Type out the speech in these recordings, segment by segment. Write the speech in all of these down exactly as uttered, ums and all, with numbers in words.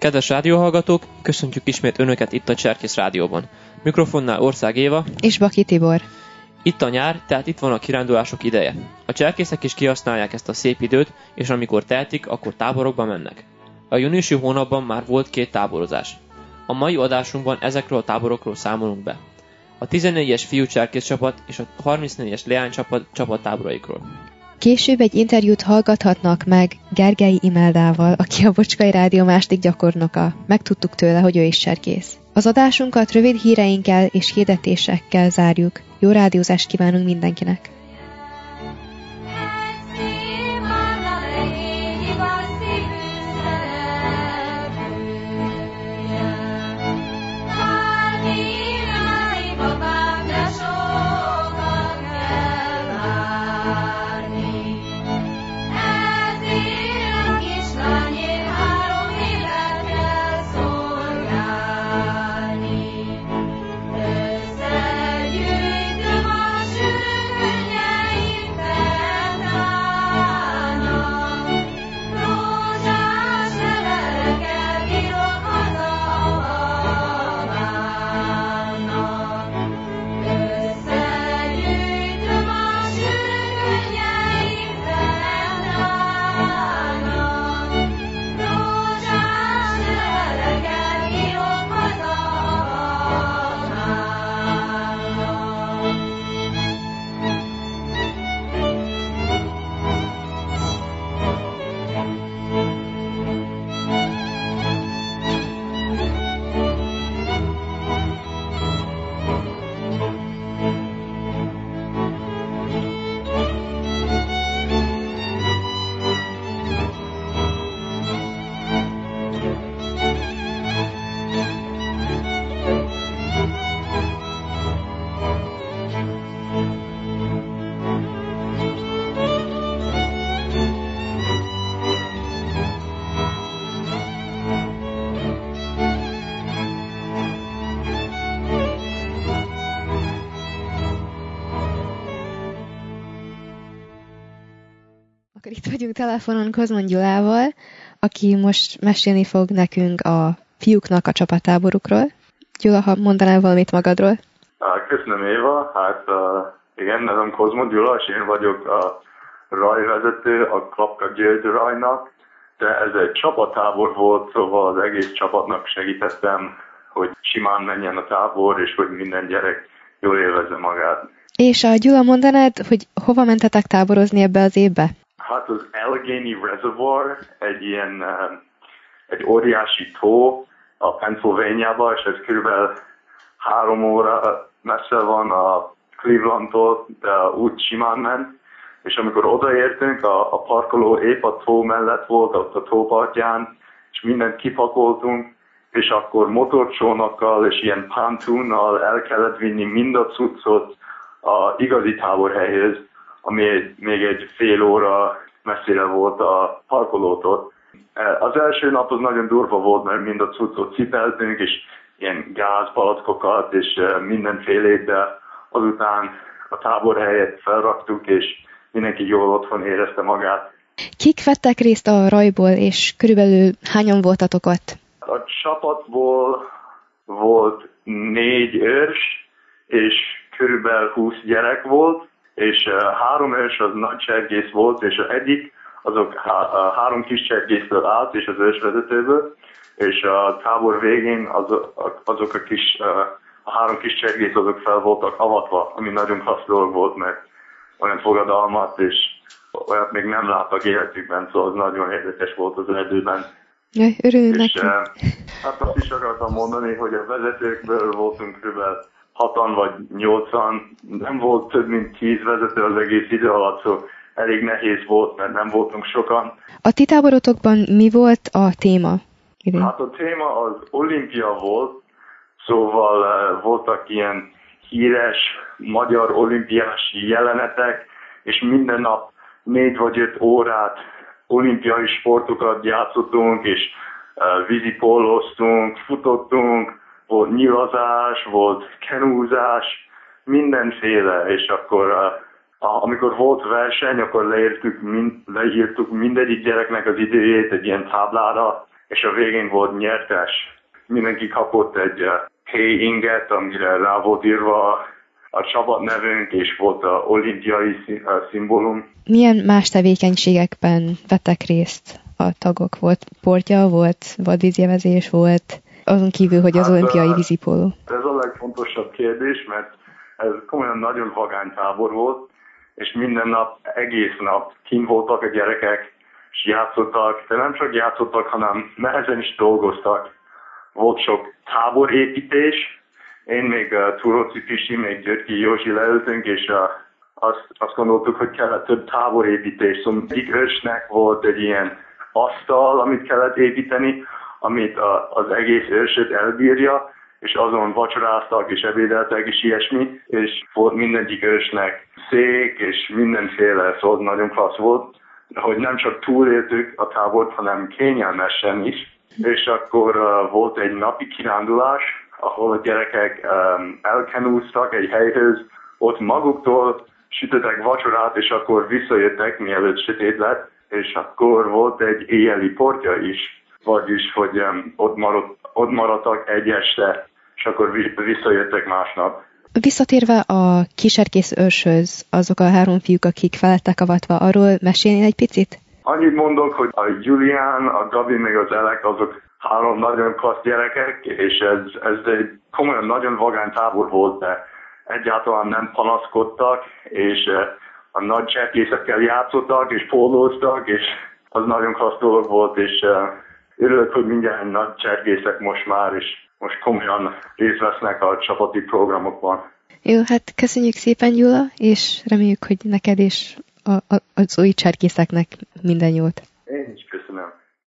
Kedves rádióhallgatók, köszöntjük ismét Önöket itt a Cserkész Rádióban. Mikrofonnál Ország Éva és Baki Tibor. Itt a nyár, tehát itt van a kirándulások ideje. A cserkészek is kihasználják ezt a szép időt, és amikor tehetik, akkor táborokba mennek. A júniusi hónapban már volt két táborozás. A mai adásunkban ezekről a táborokról számolunk be. A tizennégyes fiú cserkész csapat és a harmincnégyes leány csapat csapattáboraikról. Később egy interjút hallgathatnak meg Gergely Imeldával, aki a Bocskai Rádió második gyakornoka. Megtudtuk tőle, hogy ő is cserkész. Az adásunkat rövid híreinkkel és hirdetésekkel zárjuk. Jó rádiózást kívánunk mindenkinek! Akkor itt vagyunk telefonon Kozmon Gyulával, aki most mesélni fog nekünk a fiúknak a csapattáborukról. Gyula, ha mondanál valamit magadról? Köszönöm, Éva. Hát igen, nevem Kozmon Gyula, és én vagyok a rajvezető a Klapka György rajnak, de ez egy csapattábor volt, szóval az egész csapatnak segítettem, hogy simán menjen a tábor, és hogy minden gyerek jól élvezze magát. És a Gyula, mondanád, hogy hova mentetek táborozni ebbe az évbe? Hát az Allegheny Reservoir, egy ilyen, egy óriási tó a Pennsylvaniában, és ez körülbelül három óra messze van a Clevelandtól, de úgy simán ment. És amikor odaértünk, a, a parkoló épp a tó mellett volt, ott a tópartján, és mindent kipakoltunk, és akkor motorcsónakkal és ilyen pontoonnal el kellett vinni mind a cuccot a igazi táborhelyhez, ami egy, még egy fél óra messzire volt a parkolótól. Az első nap az nagyon durva volt, mert mind a cuccot cipeltünk, és ilyen gázpalackokat és mindenfélét, de azután a táborhelyet felraktuk, és mindenki jól otthon érezte magát. Kik vettek részt a rajból, és körülbelül hányan voltatok ott? A csapatból volt négy őrs, és körülbelül húsz gyerek volt, és uh, három őrs az nagy cserkész volt, és az egyik azok há- uh, három kis cserkészből állt, és az ősvezetőből, és a tábor végén azok, azok a kis, uh, a három kis cserkész azok fel voltak avatva, ami nagyon használó volt, mert olyan fogadalmat, és olyat még nem láttak életükben, szóval az nagyon érdekes volt az erdőben. Jaj, örülünk és neki. Uh, hát azt is akartam mondani, hogy a vezetőkből voltunk körülbelül hatan vagy nyolcan, nem volt több mint tíz vezető az egész idő alatt, szóval elég nehéz volt, mert nem voltunk sokan. A ti táborotokban mi volt a téma? Idén? Hát a téma az olimpia volt, szóval uh, voltak ilyen híres magyar olimpiás jelenetek, és minden nap négy vagy öt órát olimpiai sportokat játszottunk, és uh, vízipólóztunk, futottunk, volt nyilazás, volt kenúzás, mindenféle, és akkor uh, amikor volt verseny, akkor leírtuk, mind, leírtuk mindegyik gyereknek az időjét egy ilyen táblára, és a végén volt nyertes. Mindenki kapott egy héj inget, amire rá volt írva a csapat nevünk, és volt a olimpiai szimbólum. Milyen más tevékenységekben vettek részt a tagok? Volt portja, volt vadvízjevezés, volt azon kívül, hogy az hát, olimpiai vízipóló? Ez a legfontosabb kérdés, mert ez komolyan nagyon vagány tábor volt, és minden nap, egész nap kint voltak a gyerekek, és játszottak, de nem csak játszottak, hanem nehezen is dolgoztak. Volt sok táborépítés. Én még uh, Turóci Pisi, még Györgyi Józsi leültünk, és uh, azt, azt gondoltuk, hogy kellett több táborépítés. Szóval egyik ősnek volt egy ilyen asztal, amit kellett építeni, amit uh, az egész ősöt elbírja, és azon vacsoráztak és ebédeltek és ilyesmi, és volt mindegyik ősnek szék és mindenféle, szóval nagyon klassz volt, hogy nem csak túléltük a tábort, hanem kényelmesen is. És akkor uh, volt egy napi kirándulás, ahol a gyerekek um, elkenúztak egy helyhöz, ott maguktól sütöttek vacsorát, és akkor visszajöttek, mielőtt sötét lett, és akkor volt egy éjjeli portja is, vagyis, hogy um, ott, maradt, ott maradtak egy este, és akkor visszajöttek másnap. Visszatérve a kísérkész őrshöz, azok a három fiúk, akik felettek avatva, arról mesélni egy picit? Annyit mondok, hogy a Julián, a Gabi meg az Elek, azok három nagyon klassz gyerekek, és ez, ez egy komolyan nagyon vagány tábor volt, de egyáltalán nem panaszkodtak, és a nagy cserkészekkel játszottak, és pólóztak, és az nagyon klassz dolog volt, és örülök, hogy minden nagy cserkészek most már, és most komolyan részt vesznek a csapati programokban. Jó, hát köszönjük szépen, Gyula, és reméljük, hogy neked és a, a, az új cserkészeknek minden jót. Én is köszönöm.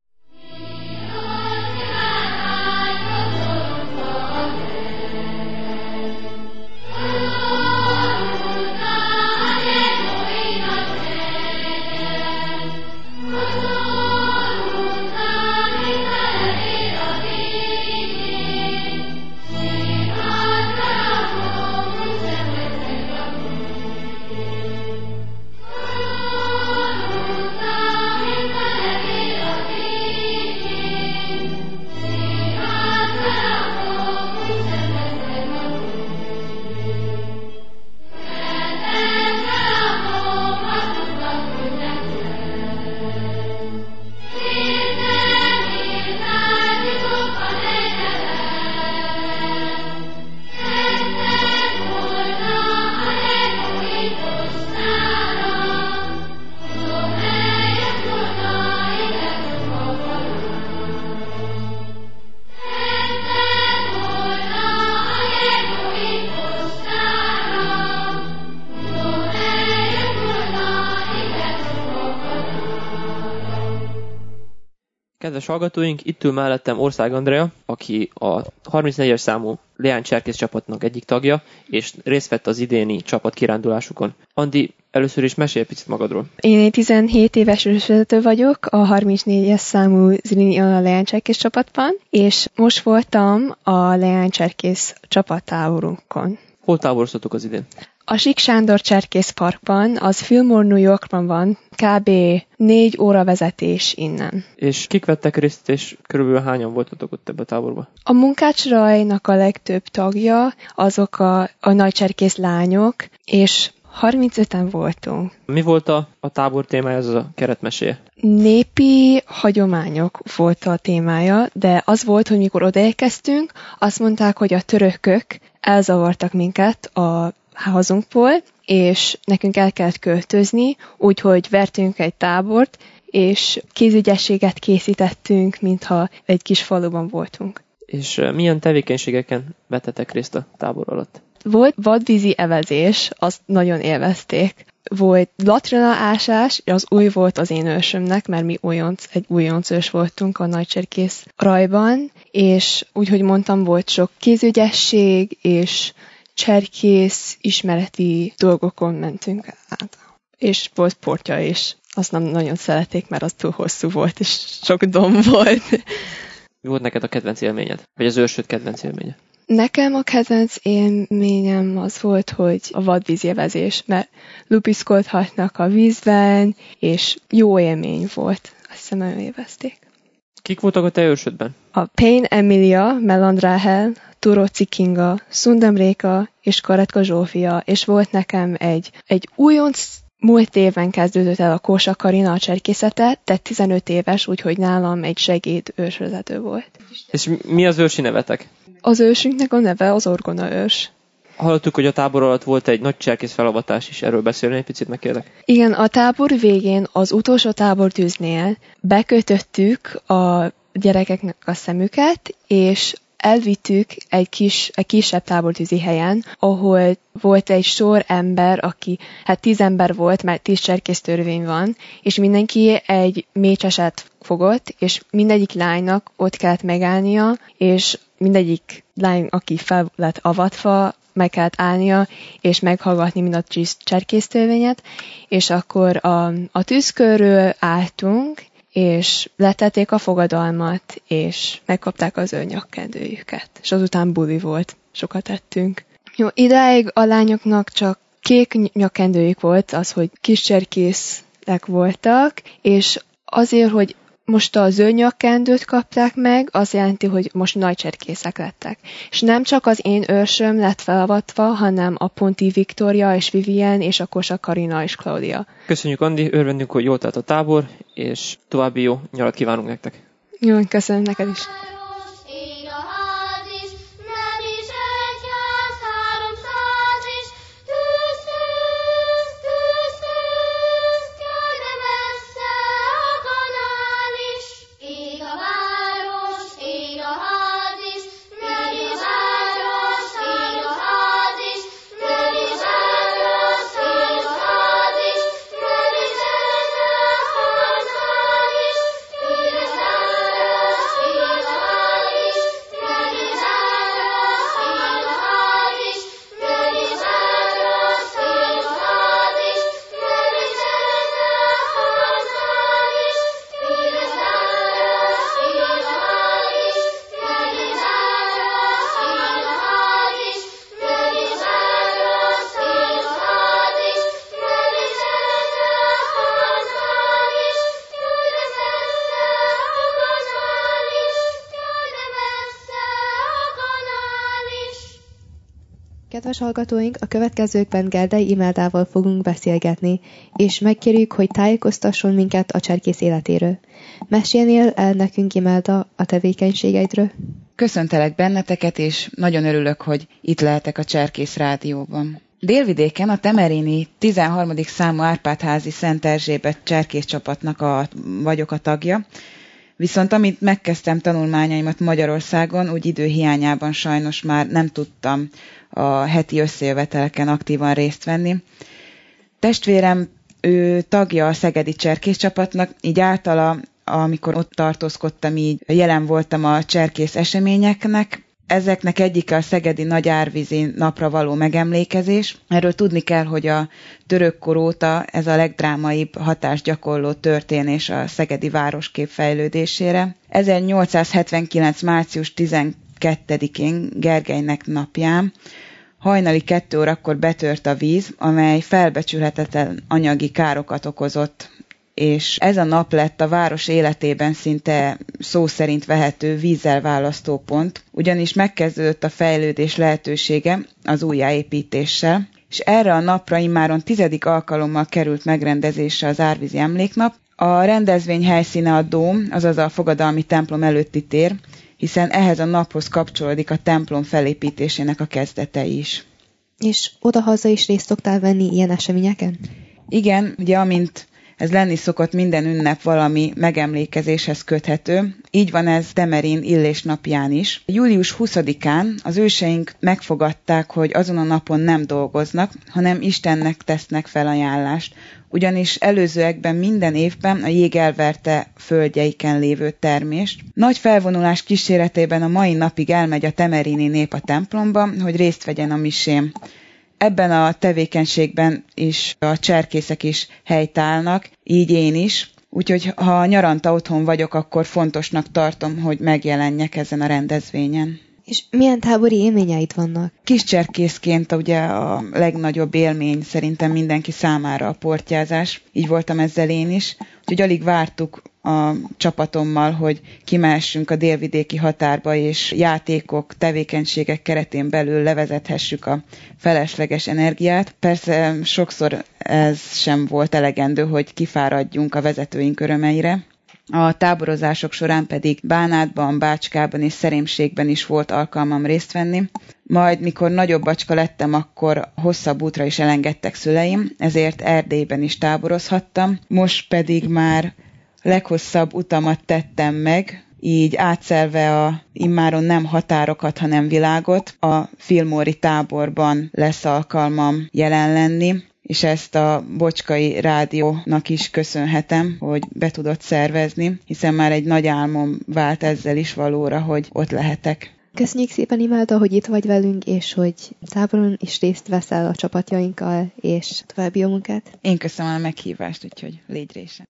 Kedves hallgatóink, itt ül mellettem Ország Andrea, aki a harmincnégyes számú Leány cserkész csapatnak egyik tagja, és részt vett az idéni csapat kirándulásukon. Andi, először is mesélj picit magadról. Én egy tizenhét éves ősvezető vagyok a harmincnégyes számú Zrínyi a Leány cserkész csapatban, és most voltam a Leány cserkész csapattáborunkon. Hol táboroztatok az idén? A Sík Sándor Cserkész Parkban, az Fillmore, New Yorkban van, kb. négy óra vezetés innen. És kik vettek részt, és körülbelül hányan voltatok ott ebbe a táborba? A munkácsrajnak a legtöbb tagja, azok a, a nagy cserkész lányok, és harmincöten voltunk. Mi volt a, a tábor témája, az a keretmeséje? Népi hagyományok volt a témája, de az volt, hogy mikor odaérkeztünk, azt mondták, hogy a törökök elzavartak minket a hazunkból, és nekünk el kellett költözni, úgyhogy vertünk egy tábort, és kézügyességet készítettünk, mintha egy kis faluban voltunk. És milyen tevékenységeken vettetek részt a tábor alatt? Volt vadvízi evezés, azt nagyon élvezték. Volt latrina ásás, az új volt az én ősömnek, mert mi újonc, egy újoncős voltunk a nagycserkész rajban, és úgyhogy mondtam, volt sok kézügyesség, és cserkész ismereti dolgokon mentünk át. És volt portja is. Azt nem nagyon szerették, mert az túl hosszú volt, és sok domb volt. Mi volt neked a kedvenc élményed? Vagy az őrsöd kedvenc élménye? Nekem a kedvenc élményem az volt, hogy a vadvízjevezés, mert lupiszkodhatnak a vízben, és jó élmény volt. Azt hiszem, nagyon élvezték. Kik voltak a te őrsödben? A Payne Emilia, Melandráhel, Turóci Kinga, Szundem Réka és Karetka Zsófia, és volt nekem egy, egy újonc, múlt éven kezdődött el a Kósa Karina a cserkészete, tehát tizenöt éves, úgyhogy nálam egy segéd ősvezető volt. És mi az ősi nevetek? Az ősünknek a neve az Orgona ős. Hallottuk, hogy a tábor alatt volt egy nagy cserkész felavatás is, erről beszélni egy picit, megkérlek. Igen, a tábor végén, az utolsó tábortűznél bekötöttük a gyerekeknek a szemüket, és elvittük egy, kis, egy kisebb tábortűzi helyen, ahol volt egy sor ember, aki, hát tíz ember volt, mert tíz cserkész törvény van, és mindenki egy mécseset fogott, és mindegyik lánynak ott kellett megállnia, és mindegyik lány, aki fel lett avatva, meg kellett állnia, és meghallgatni mind a cserkész törvényet, és akkor a, a tűz körül álltunk, és letették a fogadalmat, és megkapták az ő nyakkendőjüket. És azután buli volt, sokat ettünk. Jó, idáig a lányoknak csak kék nyakkendőjük volt, az, hogy kis cserkészek voltak, és azért, hogy most a zöld nyakkendőt kapták meg, az jelenti, hogy most nagy cserkészek lettek. És nem csak az én őrsöm lett felavatva, hanem a Ponti Viktória és Vivien, és a Kósa Karina és Claudia. Köszönjük, Andi, örvendünk, hogy jól telt a tábor, és további jó nyarat kívánunk nektek. Jó, köszönöm neked is. Kedves hallgatóink, a következőkben Gerdei Imeldával fogunk beszélgetni, és megkérjük, hogy tájékoztasson minket a cserkész életéről. Mesélnél el nekünk, Imelda, a tevékenységeidről? Köszöntelek benneteket, és nagyon örülök, hogy itt lehetek a Cserkész Rádióban. Délvidéken a temerini tizenharmadik számú Árpád-házi Szent Erzsébet cserkész csapatnak a, vagyok a tagja, viszont amit megkezdtem tanulmányaimat Magyarországon, úgy idő hiányában sajnos már nem tudtam a heti összejöveteleken aktívan részt venni. Testvérem, ő tagja a szegedi cserkész csapatnak, így általa, amikor ott tartózkodtam, így jelen voltam a cserkész eseményeknek. Ezeknek egyike a szegedi nagy árvízi napra való megemlékezés. Erről tudni kell, hogy a törökkor óta ez a legdrámaibb hatást gyakorló történés a szegedi városkép fejlődésére. ezernyolcszázhetvenkilenc. március tizenkettedikén, Gergelynek napján, hajnali kettő órakor betört a víz, amely felbecsülhetetlen anyagi károkat okozott, és ez a nap lett a város életében szinte szó szerint vehető vízzelválasztópont, ugyanis megkezdődött a fejlődés lehetősége az újjáépítéssel, és erre a napra immáron tizedik alkalommal került megrendezésre az árvízi emléknap. A rendezvény helyszíne a dóm, azaz a fogadalmi templom előtti tér, hiszen ehhez a naphoz kapcsolódik a templom felépítésének a kezdete is. És odahaza is részt szoktál venni ilyen eseményeken? Igen, ugye amint ez lenni szokott, minden ünnep valami megemlékezéshez köthető. Így van ez Temerin Illés napján is. július huszadikán az őseink megfogadták, hogy azon a napon nem dolgoznak, hanem Istennek tesznek felajánlást, ugyanis előzőekben minden évben a jég elverte földjeiken lévő termést. Nagy felvonulás kíséretében a mai napig elmegy a temerini nép a templomba, hogy részt vegyen a misén. Ebben a tevékenységben is a cserkészek is helytállnak, így én is. Úgyhogy ha nyaranta otthon vagyok, akkor fontosnak tartom, hogy megjelenjek ezen a rendezvényen. És milyen tábori élményeid vannak? Kiscserkészként ugye a legnagyobb élmény szerintem mindenki számára a portyázás. Így voltam ezzel én is. Úgyhogy alig vártuk a csapatommal, hogy kimehessünk a délvidéki határba, és játékok, tevékenységek keretén belül levezethessük a felesleges energiát. Persze sokszor ez sem volt elegendő, hogy kifáradjunk a vezetőink örömeire. A táborozások során pedig Bánátban, Bácskában és Szerémségben is volt alkalmam részt venni. Majd, mikor nagyobb bacska lettem, akkor hosszabb útra is elengedtek szüleim, ezért Erdélyben is táborozhattam. Most pedig már leghosszabb utamat tettem meg, így átszelve a immáron nem határokat, hanem világot. A Filmóri táborban lesz alkalmam jelen lenni, és ezt a Bocskai Rádiónak is köszönhetem, hogy be tudott szervezni, hiszen már egy nagy álmom vált ezzel is valóra, hogy ott lehetek. Köszönjük szépen, Imelda, hogy itt vagy velünk, és hogy táboron is részt veszel a csapatjainkkal, és további jó munkát. Én köszönöm a meghívást, úgyhogy légy része.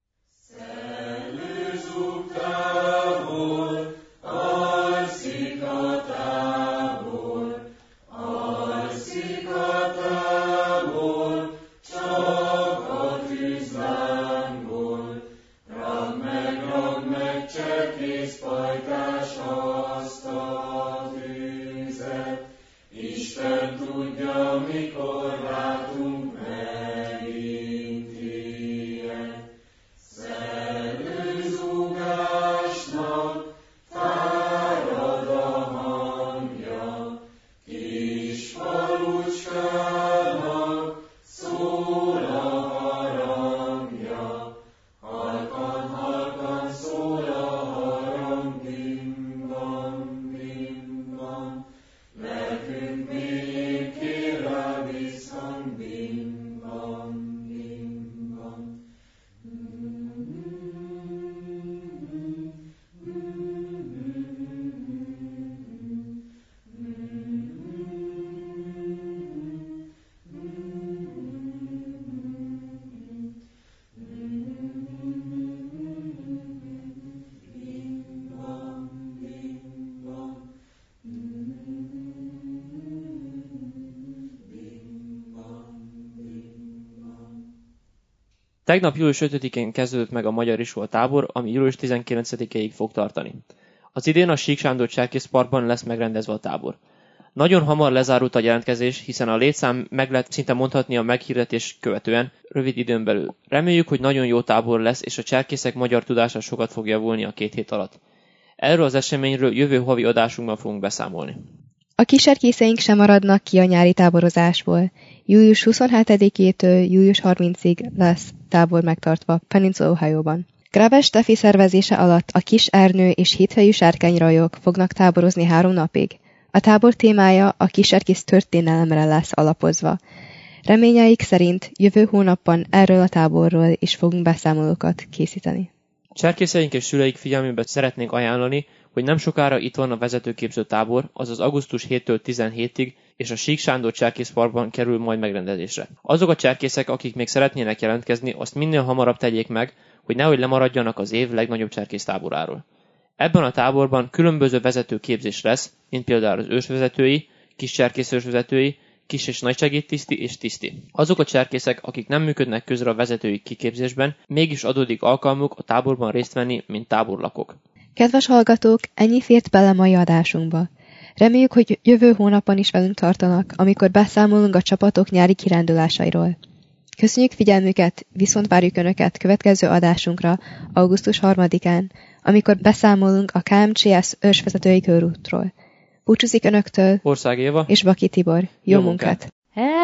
Tegnap július ötödikén kezdődött meg a Magyar Iskola tábor, ami július tizenkilencedikéig fog tartani. Az idén a Sík Sándor Cserkész Parkban lesz megrendezve a tábor. Nagyon hamar lezárult a jelentkezés, hiszen a létszám meg lehet szinte mondhatni a meghirdetés követően, rövid időn belül. Reméljük, hogy nagyon jó tábor lesz, és a cserkészek magyar tudása sokat fog javulni a két hét alatt. Erről az eseményről jövő havi adásunkban fogunk beszámolni. A kísérkészeink sem maradnak ki a nyári táborozásból. július huszonhetedikétől július harmincadikáig lesz tábor megtartva Peninsula, Ohioban. Graves Steffi szervezése alatt a Kis Ernő és hétfejű sárkányrajok fognak táborozni három napig. A tábor témája a kísérkész történelemre lesz alapozva. Reményeik szerint jövő hónapban erről a táborról is fogunk beszámolókat készíteni. Cserkészeink és szüleik figyelmébe szeretnénk ajánlani, hogy nem sokára itt van a vezetőképző tábor, azaz augusztus hetedikétől tizenhetedikéig, és a Sík Sándor Cserkész Parkban kerül majd megrendezésre. Azok a cserkészek, akik még szeretnének jelentkezni, azt minél hamarabb tegyék meg, hogy nehogy lemaradjanak az év legnagyobb cserkész táboráról. Ebben a táborban különböző vezetőképzés lesz, mint például az ősvezetői, kis cserkész ősvezetői, kis és nagy segédtiszti és tiszti. Azok a cserkészek, akik nem működnek közre a vezetői kiképzésben, mégis adódik alkalmuk a táborban részt venni, mint táborlakok. Kedves hallgatók, ennyi fért bele mai adásunkba. Reméljük, hogy jövő hónapban is velünk tartanak, amikor beszámolunk a csapatok nyári kirándulásairól. Köszönjük figyelmüket, viszont várjuk Önöket következő adásunkra, augusztus harmadikán, amikor beszámolunk a ká em cé es ősvezetői körútról. Búcsúzik Önöktől Ország Éva és Baki Tibor. Jó, Jó munkát!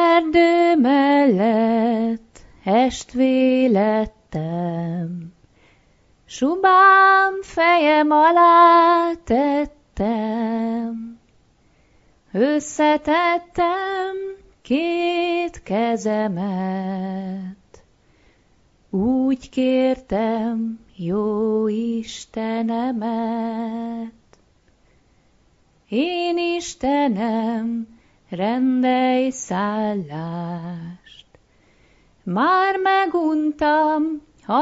Erdő mellett estvé lettem, subám fejem alá tettem, összetettem két kezemet, úgy kértem jó Istenemet. Én Istenem, rendelj szállást, már meguntam a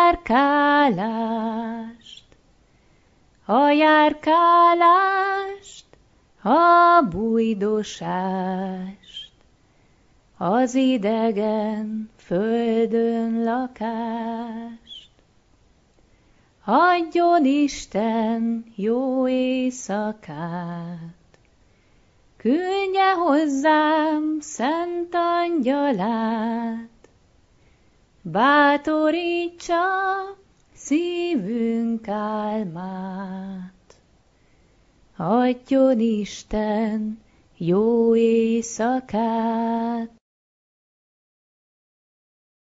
járkálást, a járkálást, a bújdosást, az idegen földön lakást. adjon Isten jó éjszakát. Küldje hozzám szent angyalát, bátorítsa szívünk álmát. Adjon Isten jó éjszakát.